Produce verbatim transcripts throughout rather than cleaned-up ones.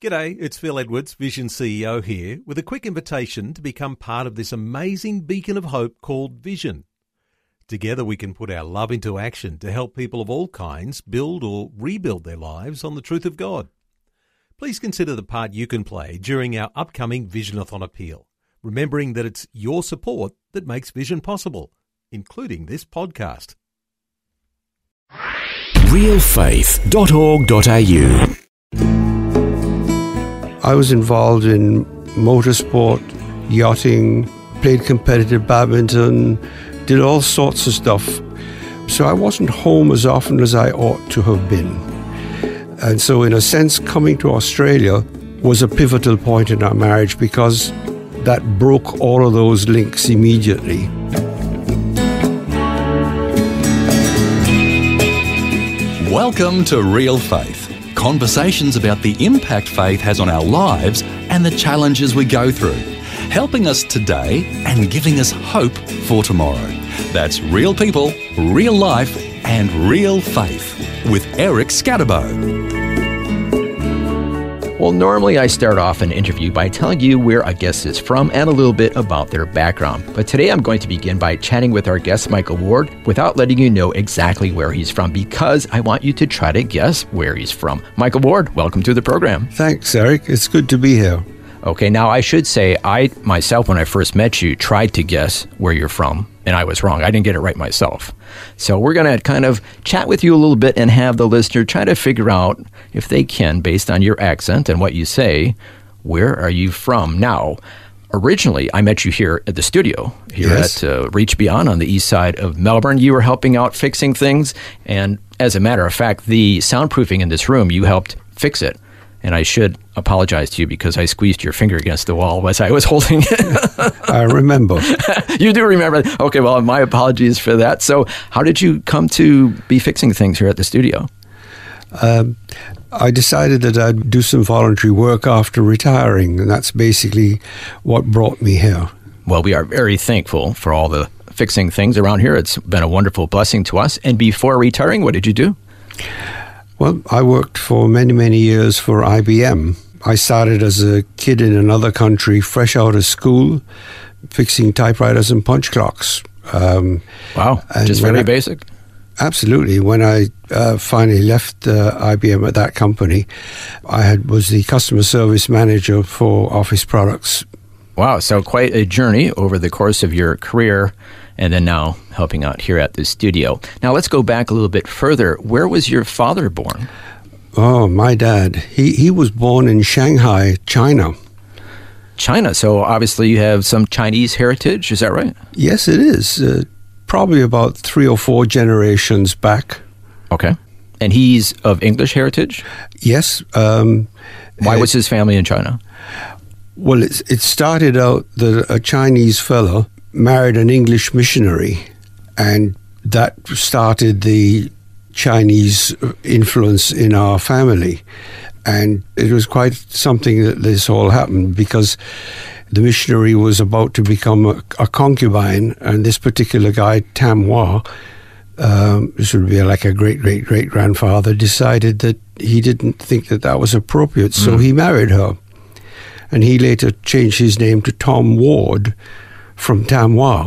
G'day, it's Phil Edwards, Vision C E O here, with a quick invitation to become part of this amazing beacon of hope called Vision. Together we can put our love into action to help people of all kinds build or rebuild their lives on the truth of God. Please consider the part you can play during our upcoming Visionathon appeal, remembering that it's your support that makes Vision possible, including this podcast. real faith dot org dot a u I was involved in motorsport, yachting, played competitive badminton, did all sorts of stuff. So I wasn't home as often as I ought to have been. And so in a sense, coming to Australia was a pivotal point in our marriage because that broke all of those links immediately. Welcome to Real Faith. Conversations about the impact faith has on our lives and the challenges we go through, helping us today and giving us hope for tomorrow. That's real people, real life, and real faith with Eric Scatterbo. Well, normally I start off an interview by telling you where a guest is from and a little bit about their background. But today I'm going to begin by chatting with our guest, Michael Ward, without letting you know exactly where he's from, because I want you to try to guess where he's from. Michael Ward, welcome to the program. Thanks, Eric. It's good to be here. Okay, now I should say, I myself, when I first met you, tried to guess where you're from, and I was wrong. I didn't get it right myself. So we're going to kind of chat with you a little bit and have the listener try to figure out, if they can, based on your accent and what you say, where are you from? Now, originally, I met you here at the studio, here Yes. at uh, Reach Beyond on the east side of Melbourne. You were helping out fixing things, and as a matter of fact, the soundproofing in this room, you helped fix it. And I should apologize to you because I squeezed your finger against the wall as I was holding it. I remember. You do remember. Okay, well, my apologies for that. So how did you come to be fixing things here at the studio? Um, I decided that I'd do some voluntary work after retiring, and that's basically what brought me here. Well, we are very thankful for all the fixing things around here. It's been a wonderful blessing to us. And before retiring, what did you do? Well, I worked for many, many years for I B M. I started as a kid in another country, fresh out of school, fixing typewriters and punch clocks. Um, Wow, and just when very I- basic. Absolutely. When I uh, finally left uh, I B M at that company, I had was the customer service manager for Office Products. Wow, so quite a journey over the course of your career, and then now helping out here at the studio. Now let's go back a little bit further. Where was your father born? Oh, my dad. He, he was born in Shanghai, China. China. So obviously you have some Chinese heritage, is that right? Yes, it is. Uh, probably about three or four generations back. Okay. And he's of English heritage? Yes. Um, Why uh, was his family in China? Well, it, it started out that a Chinese fellow married an English missionary, and that started the Chinese influence in our family. And it was quite something that this all happened because the missionary was about to become a, a concubine, and this particular guy, Tam Hua, um, this would be like a great-great-great-grandfather, decided that he didn't think that that was appropriate, so Mm. he married her. And he later changed his name to Tom Ward from Tam Hua,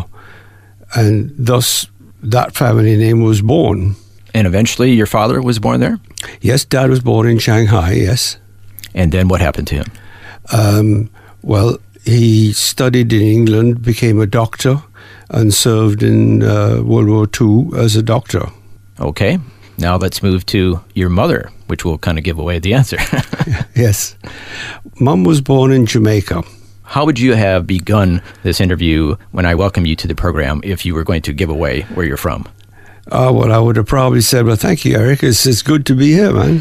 and thus that family name was born. And eventually your father was born there? Yes, Dad was born in Shanghai, yes. And then what happened to him? Um, well, he studied in England, became a doctor, and served in uh, World War Two as a doctor. Okay. Now let's move to your mother, which will kind of give away the answer. Yes. Mum was born in Jamaica. How would you have begun this interview when I welcome you to the program if you were going to give away where you're from? Oh, well, I would have probably said, well, thank you, Eric. It's, it's good to be here, man.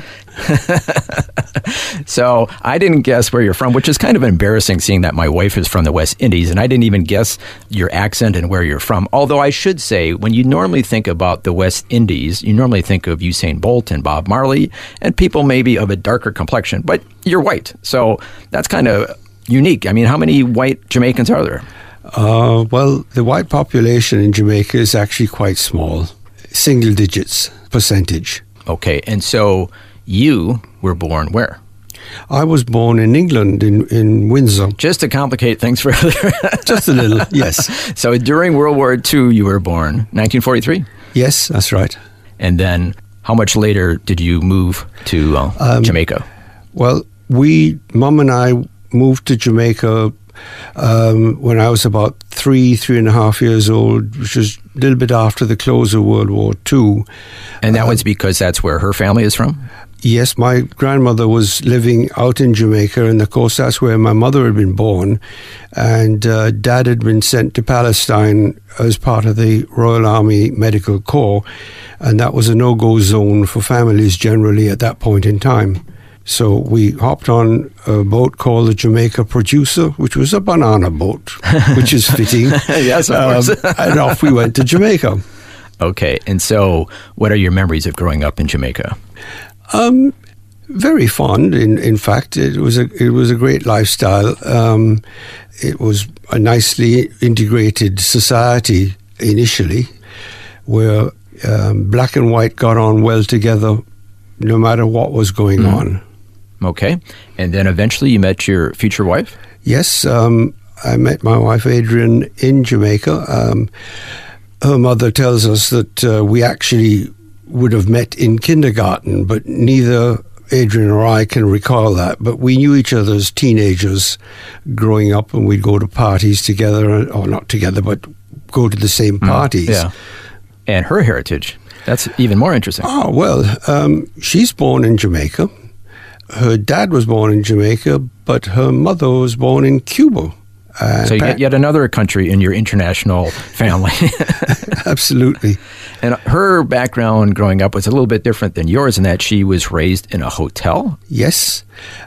So I didn't guess where you're from, which is kind of embarrassing seeing that my wife is from the West Indies, and I didn't even guess your accent and where you're from. Although I should say, when you normally think about the West Indies, you normally think of Usain Bolt and Bob Marley and people maybe of a darker complexion, but you're white. So that's kind of unique. I mean, how many white Jamaicans are there? Uh, well, the white population in Jamaica is actually quite small, single digits percentage. Okay, and so you were born where? I was born in England, in, in Windsor. Just to complicate things further. Just a little, yes. So during World War Two, you were born, nineteen forty-three? Yes, that's right. And then how much later did you move to uh, um, Jamaica? Well, we, Mum and I, moved to Jamaica um, when I was about three, three and a half years old, which was a little bit after the close of World War Two. And that uh, was because that's where her family is from? Yes, my grandmother was living out in Jamaica, and of course that's where my mother had been born. And uh, Dad had been sent to Palestine as part of the Royal Army Medical Corps, and that was a no-go zone for families generally at that point in time. So we hopped on a boat called the Jamaica Producer, which was a banana boat, which is fitting. Yes, of course. Um, and off we went to Jamaica. Okay, and so what are your memories of growing up in Jamaica? Um, very fond. In in fact, it was a it was a great lifestyle. Um, it was a nicely integrated society initially, where um, black and white got on well together, no matter what was going mm. on. Okay, and then eventually you met your future wife? Yes, um, I met my wife Adrian in Jamaica. Um, her mother tells us that uh, we actually would have met in kindergarten, but neither Adrian or I can recall that. But we knew each other as teenagers growing up, and we'd go to parties together, or not together, but go to the same parties. Mm, yeah. And her heritage, that's even more interesting. Oh, well, um, she's born in Jamaica. Her dad was born in Jamaica, but her mother was born in Cuba. Uh, so you get yet another country in your international family. Absolutely. And her background growing up was a little bit different than yours in that she was raised in a hotel? Yes,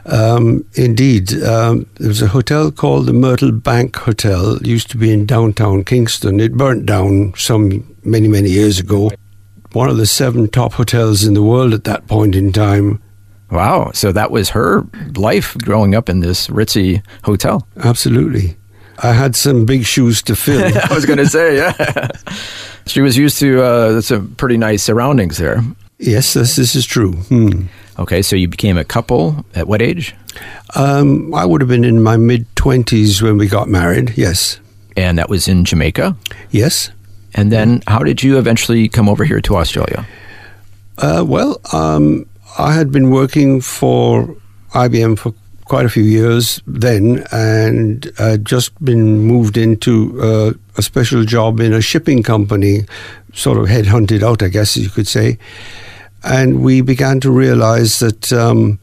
um, indeed. Um, there was a hotel called the Myrtle Bank Hotel. It used to be in downtown Kingston. It burnt down some many, many years ago. One of the seven top hotels in the world at that point in time. Wow. So that was her life growing up in this ritzy hotel. Absolutely. I had some big shoes to fill. I was going to say, yeah. She was used to uh, some pretty nice surroundings there. Yes, this, this is true. Hmm. Okay, so you became a couple at what age? Um, I would have been in my mid-twenties when we got married, yes. And that was in Jamaica? Yes. And then how did you eventually come over here to Australia? Uh, well, um, I had been working for I B M for quite a few years then, and I'd just been moved into uh, a special job in a shipping company, sort of headhunted out, I guess you could say. And we began to realize that um,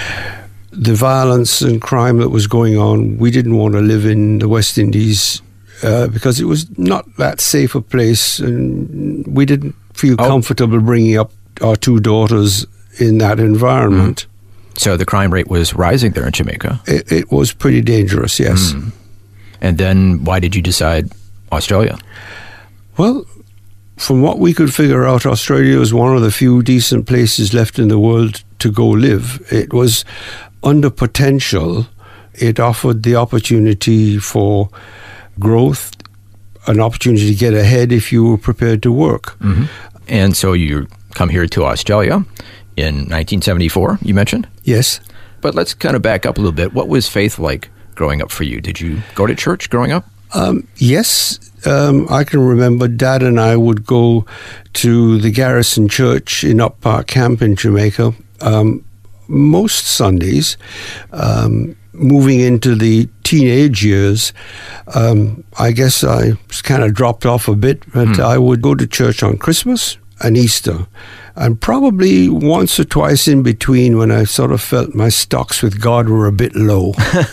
the violence and crime that was going on, we didn't want to live in the West Indies uh, because it was not that safe a place, and we didn't feel oh. comfortable bringing up our two daughters in that environment. Mm. So the crime rate was rising there in Jamaica? It, it was pretty dangerous, yes. Mm. And then why did you decide Australia? Well, from what we could figure out, Australia was one of the few decent places left in the world to go live. It was under potential. It offered the opportunity for growth, an opportunity to get ahead if you were prepared to work. Mm-hmm. And so you come here to Australia in nineteen seventy-four, you mentioned? Yes. But let's kind of back up a little bit. What was faith like growing up for you? Did you go to church growing up? Um, yes. Um, I can remember Dad and I would go to the Garrison Church in Up Park Camp in Jamaica um, most Sundays. Um, moving into the teenage years, um, I guess I kind of dropped off a bit, but mm. I would go to church on Christmas and Easter, and probably once or twice in between when I sort of felt my stocks with God were a bit low.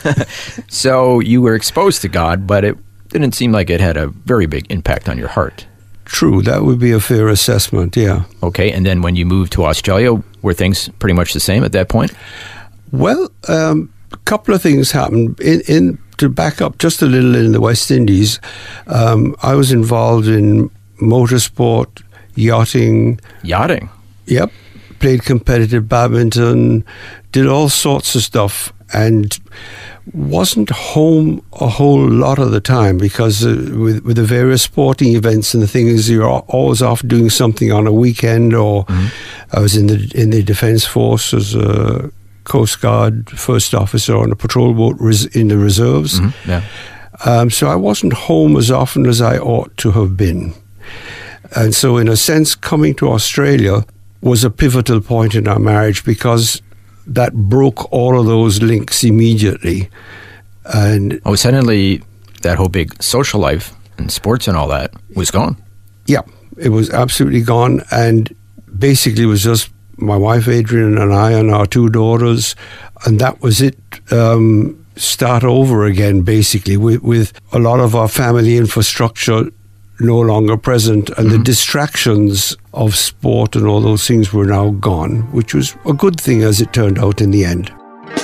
So you were exposed to God, but it didn't seem like it had a very big impact on your heart. True, that would be a fair assessment, yeah. Okay, and then when you moved to Australia, were things pretty much the same at that point? Well, um, a couple of things happened. In, in to back up just a little in the West Indies, um, I was involved in motorsport, yachting. Yachting? Yep. Played competitive badminton, did all sorts of stuff, and wasn't home a whole lot of the time because uh, with, with the various sporting events and the things, you're always off doing something on a weekend, or mm-hmm. I was in the in the Defence Force as a Coast Guard first officer on a patrol boat res- in the reserves. Mm-hmm. Yeah. Um, so I wasn't home as often as I ought to have been. And so in a sense, coming to Australia was a pivotal point in our marriage because that broke all of those links immediately. And oh, suddenly that whole big social life and sports and all that was gone. Yeah, it was absolutely gone. And basically it was just my wife Adrian and I and our two daughters, and that was it. Um, start over again, basically, with, with a lot of our family infrastructure no longer present, and mm-hmm. the distractions of sport and all those things were now gone, which was a good thing as it turned out in the end.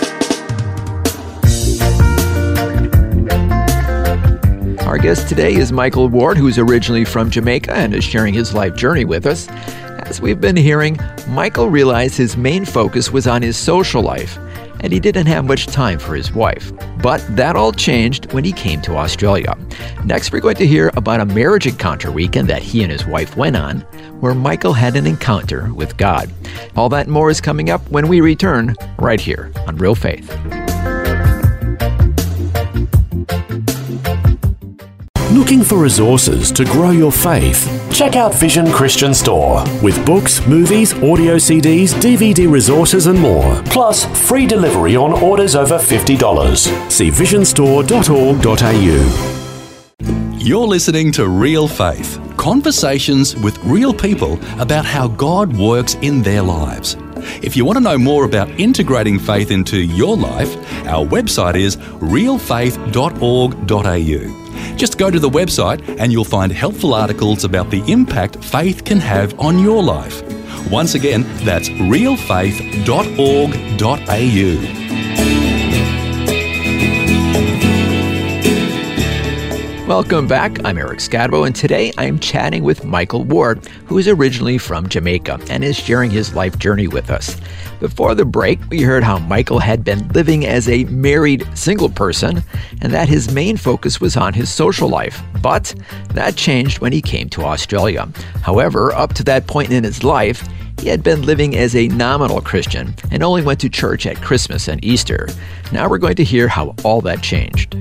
Our guest today is Michael Ward, who's originally from Jamaica and is sharing his life journey with us. As we've been hearing, Michael realized his main focus was on his social life, and he didn't have much time for his wife. But that all changed when he came to Australia. Next, we're going to hear about a marriage encounter weekend that he and his wife went on, where Michael had an encounter with God. All that and more is coming up when we return, right here on Real Faith. Looking for resources to grow your faith? Check out Vision Christian Store with books, movies, audio C Ds, D V D resources and more. Plus, free delivery on orders over fifty dollars. See vision store dot org dot a u. You're listening to Real Faith, conversations with real people about how God works in their lives. If you want to know more about integrating faith into your life, our website is real faith dot org dot a u. Just go to the website and you'll find helpful articles about the impact faith can have on your life. Once again, that's real faith dot org dot a u. Welcome back. I'm Eric Scadbo, and today I'm chatting with Michael Ward, who is originally from Jamaica and is sharing his life journey with us. Before the break, we heard how Michael had been living as a married single person and that his main focus was on his social life. But that changed when he came to Australia. However, up to that point in his life, he had been living as a nominal Christian and only went to church at Christmas and Easter. Now we're going to hear how all that changed.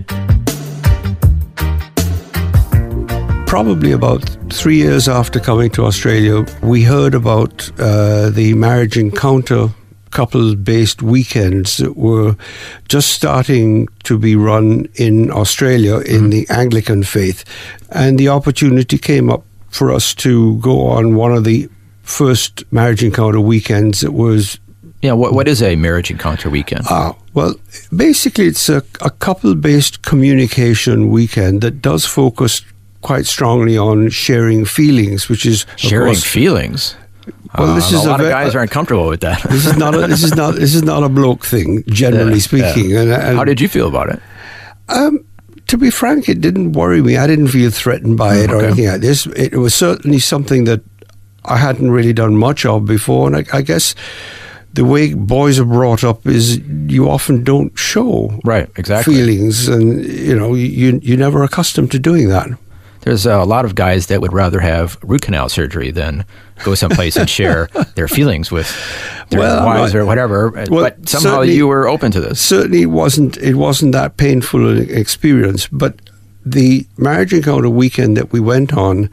Probably about three years after coming to Australia, we heard about uh, the marriage encounter couple-based weekends that were just starting to be run in Australia in mm-hmm. the Anglican faith. And the opportunity came up for us to go on one of the first marriage encounter weekends. It was... Yeah, what what is a marriage encounter weekend? Ah, well, basically it's a, a couple-based communication weekend that does focus quite strongly on sharing feelings, which is sharing course, feelings. Well, this uh, is a lot a, of guys aren't comfortable with that. This is not. A, this is not. This is not a bloke thing, generally yeah, speaking. Yeah. And, and how did you feel about it? Um, to be frank, it didn't worry me. I didn't feel threatened by it mm, or okay. anything like this. It was certainly something that I hadn't really done much of before, and I, I guess the way boys are brought up is you often don't show right exactly feelings, and you know you you're never accustomed to doing that. There's a lot of guys that would rather have root canal surgery than go someplace and share their feelings with their well, wives right. or whatever. Well, but somehow you were open to this. Certainly it wasn't, it wasn't that painful an experience. But the marriage encounter weekend that we went on,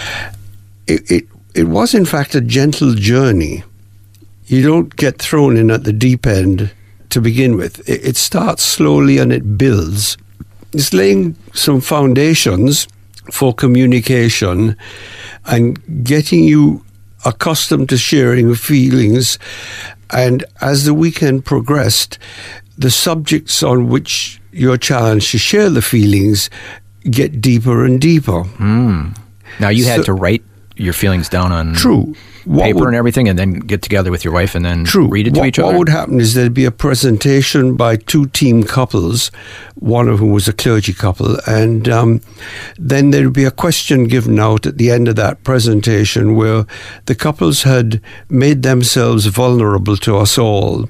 it, it, it was in fact a gentle journey. You don't get thrown in at the deep end to begin with. It, it starts slowly and it builds. It's laying some foundations for communication and getting you accustomed to sharing feelings. And as the weekend progressed, the subjects on which you're challenged to share the feelings get deeper and deeper. Mm. Now you had so, to write your feelings down on true. What paper would, and everything, and then get together with your wife and then true. read it to what, each other? What would happen is there'd be a presentation by two team couples, one of whom was a clergy couple, and um, then there'd be a question given out at the end of that presentation where the couples had made themselves vulnerable to us all.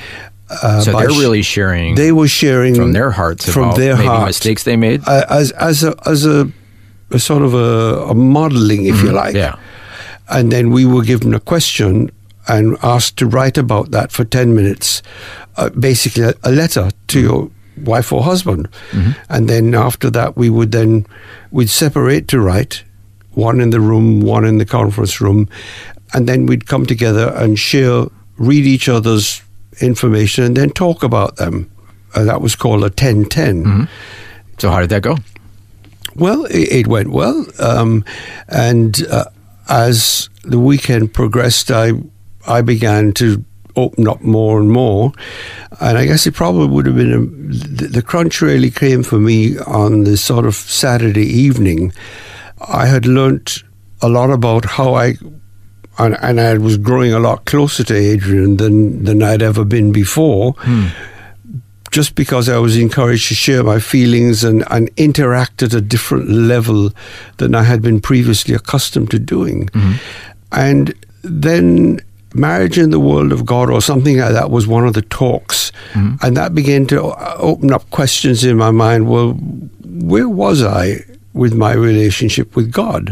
Uh, so they're really sharing. They were sharing from their hearts from about their maybe heart, mistakes they made, uh, as as a as a, a sort of a, a modeling, if mm-hmm. you like. Yeah. And then we were given a question, and asked to write about that for ten minutes, uh, basically a, a letter to your wife or husband. Mm-hmm. And then after that, we would then, we'd separate to write, one in the room, one in the conference room, and then we'd come together and share, read each other's information and then talk about them. Uh, that was called a ten ten. Mm-hmm. So how did that go? Well, it, it went well. Um, and uh, as the weekend progressed, I I began to open up more and more. And I guess it probably would have been, a, the, the crunch really came for me on the sort of Saturday evening. I had learnt a lot about how I, and, and I was growing a lot closer to Adrian than, than I'd ever been before. Hmm. Just because I was encouraged to share my feelings and, and interact at a different level than I had been previously accustomed to doing. Mm-hmm. And then Marriage in the World of God or something like that was one of the talks. Mm-hmm. And that began to open up questions in my mind. Well, where was I with my relationship with God?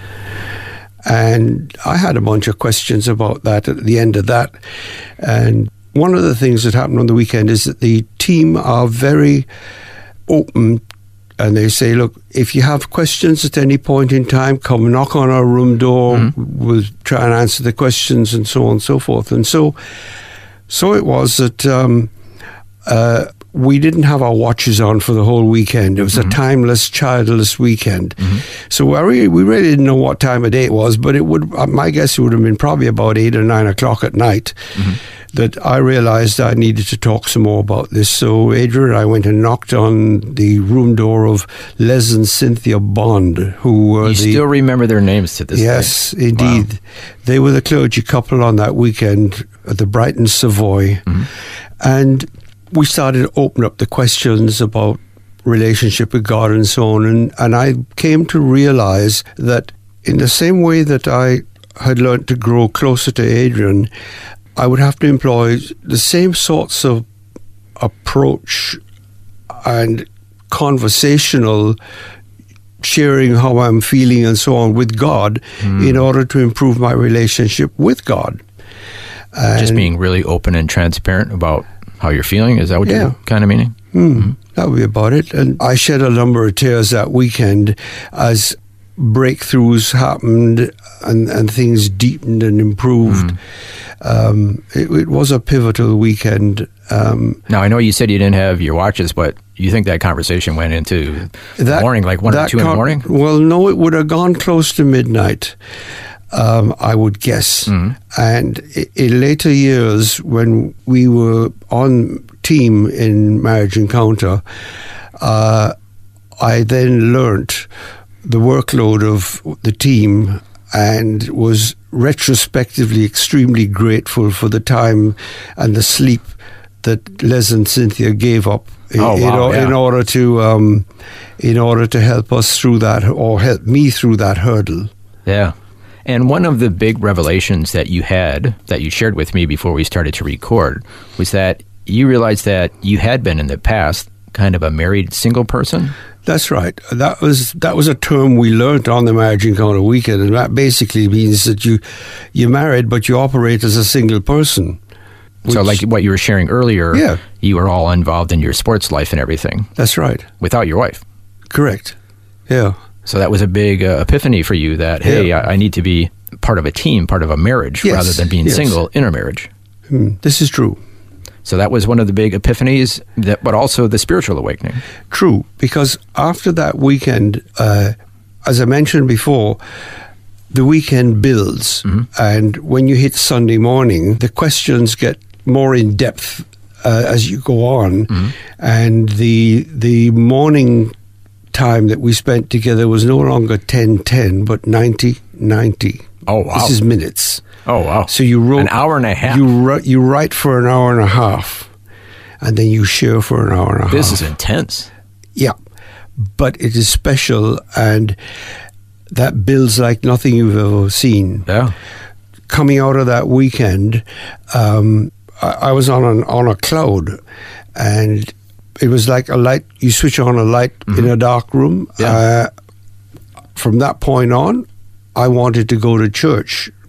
And I had a bunch of questions about that at the end of that. And one of the things that happened on the weekend is that the team are very open and they say, look, if you have questions at any point in time, come knock on our room door. Mm-hmm. We'll try and answer the questions and so on and so forth. And so so it was that um, uh, we didn't have our watches on for the whole weekend. It was mm-hmm. a timeless, childless weekend. Mm-hmm. So I really, we really didn't know what time of day it was, but it would. My guess it would have been probably about eight or nine o'clock at night. Mm-hmm. That I realized I needed to talk some more about this. So Adrian and I went and knocked on the room door of Les and Cynthia Bond, who were you the... You still remember their names to this yes, day? Yes, indeed. Wow. They were the clergy couple on that weekend at the Brighton Savoy. Mm-hmm. And we started to open up the questions about relationship with God and so on. And, and I came to realize that in the same way that I had learned to grow closer to Adrian, I would have to employ the same sorts of approach and conversational sharing how I'm feeling and so on with God mm. in order to improve my relationship with God. And just being really open and transparent about how you're feeling? Is that what yeah. you're kind of meaning? Mm. Mm-hmm. That would be about it. And I shed a number of tears that weekend as breakthroughs happened and, and things deepened and improved. Mm. Um, it, it was a pivotal weekend. Um, now, I know you said you didn't have your watches, but you think that conversation went into that, the morning, like one or two con- in the morning? Well, no, it would have gone close to midnight, um, I would guess. Mm. And i- in later years, when we were on team in Marriage Encounter, uh, I then learnt the workload of the team and was retrospectively extremely grateful for the time and the sleep that Les and Cynthia gave up in, oh, wow, in, yeah. in order to um, in order to help us through that, or help me through that hurdle. Yeah. And one of the big revelations that you had, that you shared with me before we started to record, was that you realized that you had been in the past kind of a married single person? That's right. That was that was a term we learned on the Marriage Encounter weekend, and that basically means that you you're married, but you operate as a single person. Which, so, like what you were sharing earlier, yeah. you were all involved in your sports life and everything. That's right. Without your wife. Correct. Yeah. So that was a big uh, epiphany for you that, hey, yeah. I, I need to be part of a team, part of a marriage, yes. rather than being yes. single in a marriage. Mm, this is true. So that was one of the big epiphanies, that, but also the spiritual awakening. True, because after that weekend, uh, as I mentioned before, the weekend builds. Mm-hmm. And when you hit Sunday morning, the questions get more in depth uh, as you go on. Mm-hmm. And the the morning time that we spent together was no longer ten ten, but ninety ninety. Oh, wow. This is minutes. Oh, wow. So you wrote... An hour and a half. You, ru- you write for an hour and a half, and then you share for an hour and a this half. This is intense. Yeah. But it is special, and that builds like nothing you've ever seen. Yeah. Coming out of that weekend, um, I, I was on, an, on a cloud, and it was like a light. You switch on a light mm-hmm. in a dark room. Yeah. Uh, from that point on, I wanted to go to church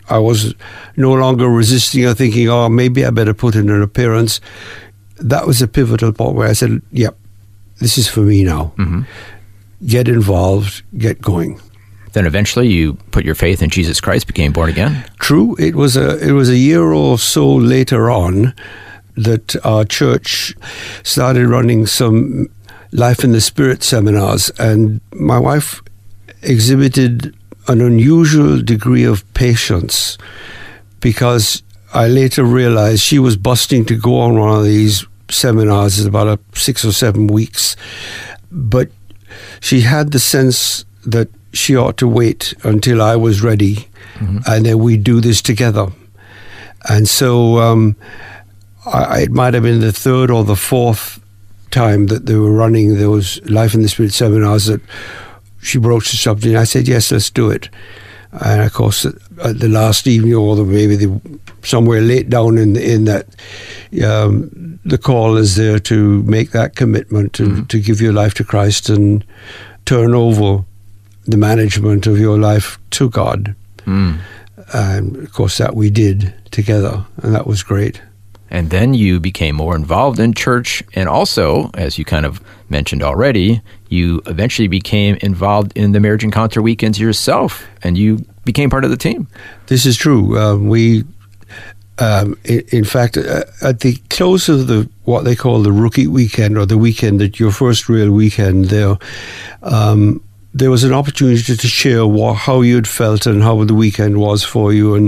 I was no longer resisting or thinking, oh, maybe I better put in an appearance. That was a pivotal point where I said, yep, this is for me now. Mm-hmm. Get involved, get going. Then eventually you put your faith in Jesus Christ, became born again? True. It was a, it was a year or so later on that our church started running some Life in the Spirit seminars, and my wife exhibited an unusual degree of patience, because I later realized she was busting to go on one of these seminars. It's about a six or seven weeks, but she had the sense that she ought to wait until I was ready, mm-hmm. and then we'd do this together. And so um, I, it might have been the third or the fourth time that they were running those Life in the Spirit seminars that she broached the subject. I said, yes, let's do it. And of course, at the last evening, or maybe the, somewhere late down in in that, um, the call is there to make that commitment to, mm-hmm. to give your life to Christ and turn over the management of your life to God. Mm. And of course, that we did together, and that was great. And then you became more involved in church, and also, as you kind of mentioned already, you eventually became involved in the Marriage Encounter weekends yourself, and you became part of the team. This is true. Um, we, um, in, in fact, uh, at the close of the what they call the rookie weekend, or the weekend that your first real weekend there, um, there was an opportunity to, to share what, how you'd felt and how the weekend was for you, and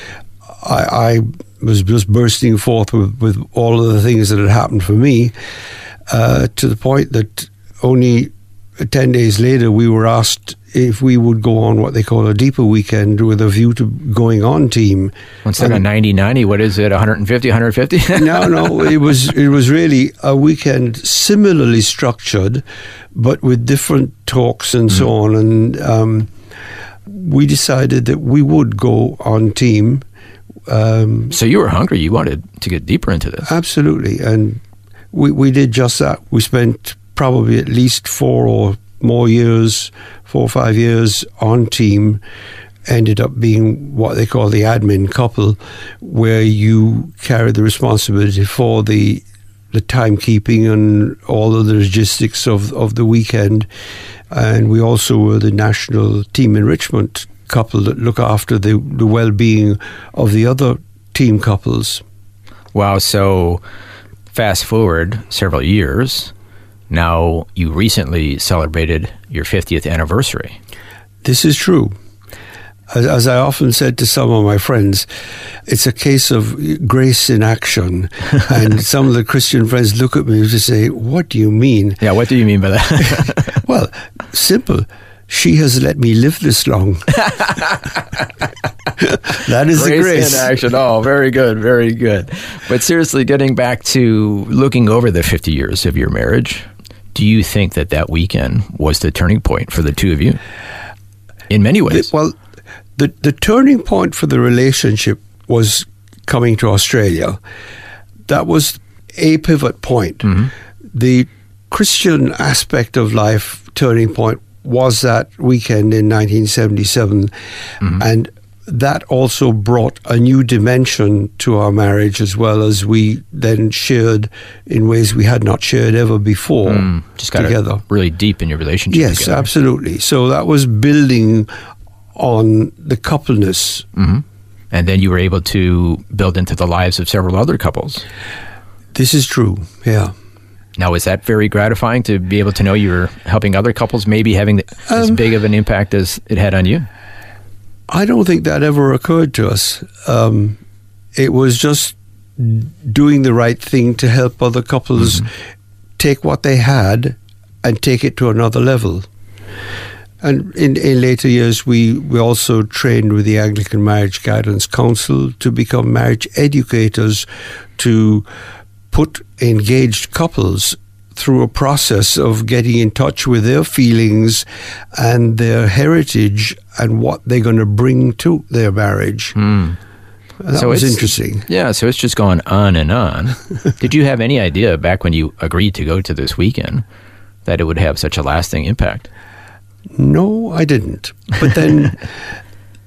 I. I was just bursting forth with, with all of the things that had happened for me, uh, to the point that only ten days later we were asked if we would go on what they call a deeper weekend with a view to going on team. Instead of ninety ninety, what is it, one fifty, one fifty? no, no, it was, it was really a weekend similarly structured, but with different talks and mm. so on. And um, we decided that we would go on team. Um, so you were hungry. You wanted to get deeper into this. Absolutely. And we, we did just that. We spent probably at least four or more years, four or five years on team, ended up being what they call the admin couple, where you carry the responsibility for the the timekeeping and all of the logistics of, of the weekend. And we also were the national team enrichment couple that look after the, the well-being of the other team couples. Wow, so fast forward several years, now you recently celebrated your fiftieth anniversary. This is true. As, as I often said to some of my friends, it's a case of grace in action. And some of the Christian friends look at me and just say, what do you mean? Yeah, what do you mean by that? Well, simple. She has let me live this long. That is grace the grace in action. Oh, very good, very good. But seriously, getting back to looking over the fifty years of your marriage, do you think that that weekend was the turning point for the two of you? In many ways. The, well, the, the turning point for the relationship was coming to Australia. That was a pivot point. Mm-hmm. The Christian aspect of life turning point was that weekend in nineteen seventy-seven. Mm-hmm. And that also brought a new dimension to our marriage, as well as we then shared in ways we had not shared ever before mm, just got together. Really deep in your relationship Yes, together. Absolutely. So that was building on the coupleness. Mm-hmm. And then you were able to build into the lives of several other couples. This is true, yeah. Now, is that very gratifying to be able to know you were helping other couples, maybe having the, um, as big of an impact as it had on you? I don't think that ever occurred to us. Um, it was just doing the right thing to help other couples mm-hmm. take what they had and take it to another level. And in, in later years, we, we also trained with the Anglican Marriage Guidance Council to become marriage educators, to put engaged couples through a process of getting in touch with their feelings and their heritage and what they're going to bring to their marriage. Mm. That so was interesting. Yeah, so it's just gone on and on. Did you have any idea back when you agreed to go to this weekend that it would have such a lasting impact? No, I didn't. But then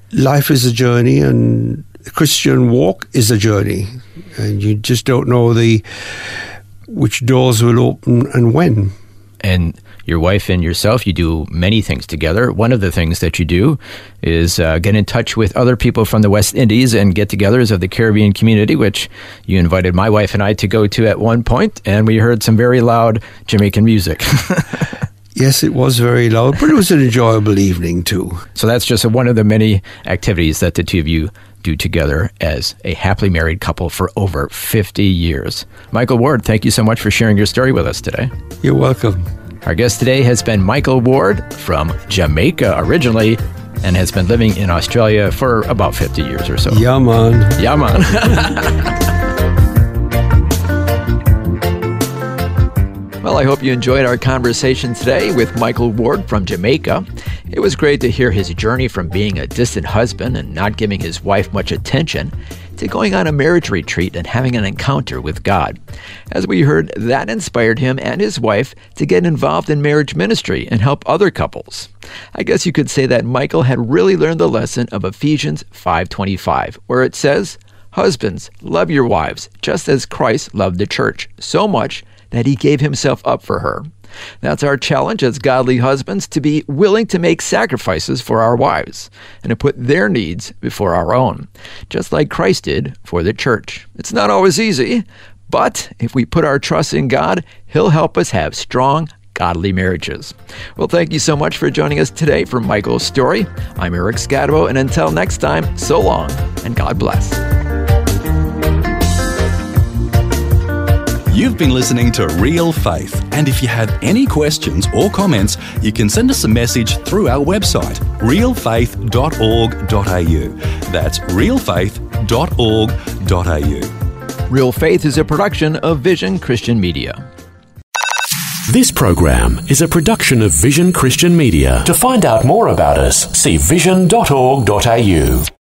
life is a journey, and the Christian walk is a journey, and you just don't know the which doors will open and when. And your wife and yourself, you do many things together. One of the things that you do is uh, get in touch with other people from the West Indies and get-togethers of the Caribbean community, which you invited my wife and I to go to at one point, and we heard some very loud Jamaican music. Yes, it was very loud, but it was an enjoyable evening too. So that's just one of the many activities that the two of you do together as a happily married couple for over fifty years. Michael Ward, thank you so much for sharing your story with us today. You're welcome. Our guest today has been Michael Ward from Jamaica originally, and has been living in Australia for about fifty years or so. Yeah, man. Yeah, man. Well, I hope you enjoyed our conversation today with Michael Ward from Jamaica. It was great to hear his journey from being a distant husband and not giving his wife much attention to going on a marriage retreat and having an encounter with God. As we heard, that inspired him and his wife to get involved in marriage ministry and help other couples. I guess you could say that Michael had really learned the lesson of Ephesians five twenty-five, where it says, "Husbands, love your wives, just as Christ loved the church, so much that he gave himself up for her." That's our challenge as godly husbands, to be willing to make sacrifices for our wives and to put their needs before our own, just like Christ did for the church. It's not always easy, but if we put our trust in God, he'll help us have strong, godly marriages. Well, thank you so much for joining us today for Michael's Story. I'm Eric Scadabo, and until next time, so long, and God bless. You've been listening to Real Faith, and if you have any questions or comments, you can send us a message through our website, real faith dot org dot a u. That's real faith dot org dot a u. Real Faith is a production of Vision Christian Media. This program is a production of Vision Christian Media. To find out more about us, see vision dot org dot a u.